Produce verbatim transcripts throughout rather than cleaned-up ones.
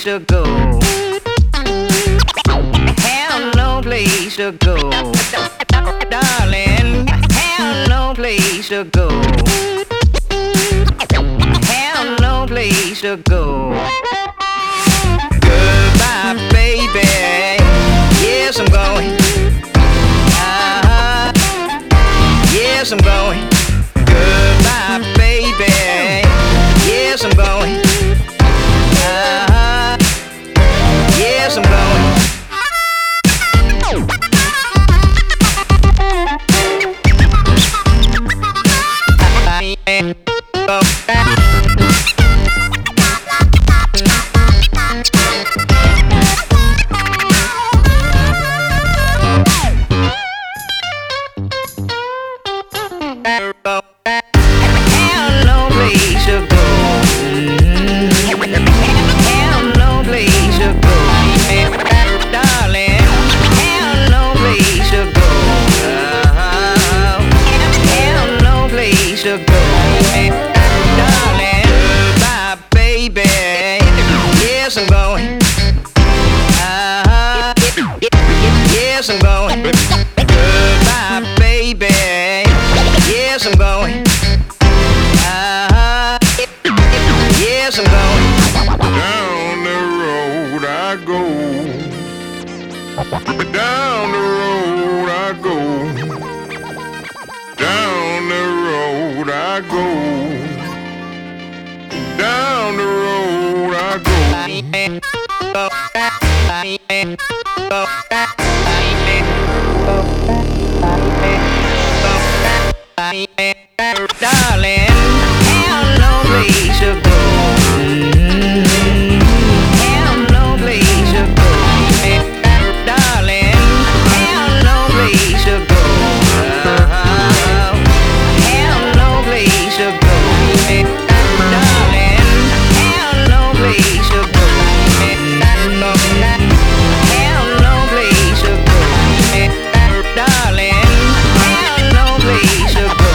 place to go. Have no place to go. Darling, have no place to go. Have no place to go. Goodbye, baby. Yes, I'm going. Uh-huh. Yes, I'm going. Goodbye, baby. Yes, I'm going. Uh-huh. Yes, I'm going. Have no place to go. Have no place to go. Darling, have no place to go. Uh-huh. Have no place to go. Darling, goodbye, baby. Yes, I'm going. Uh-huh. Yes, I'm going. Goodbye, baby. Yes, I'm going. Uh-huh. Yes, I'm going. Down the road I go. Down the road I go. Down the road I go. Down the road I Darling, have no place to go. Have no place to go. Darling, have no place to go. Uh-huh. Have no place to go. Darling, have no place to go. Have no place to go. Darling, have no place to go.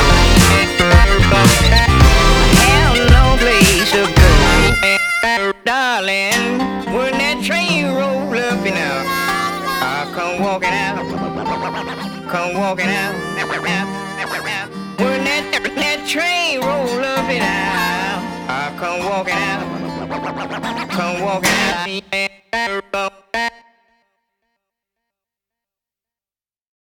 Have no place to go. Darling, when that train roll up and out, I come walking out, come walking out. When that, that train roll up and out, I come walking out, come walking out.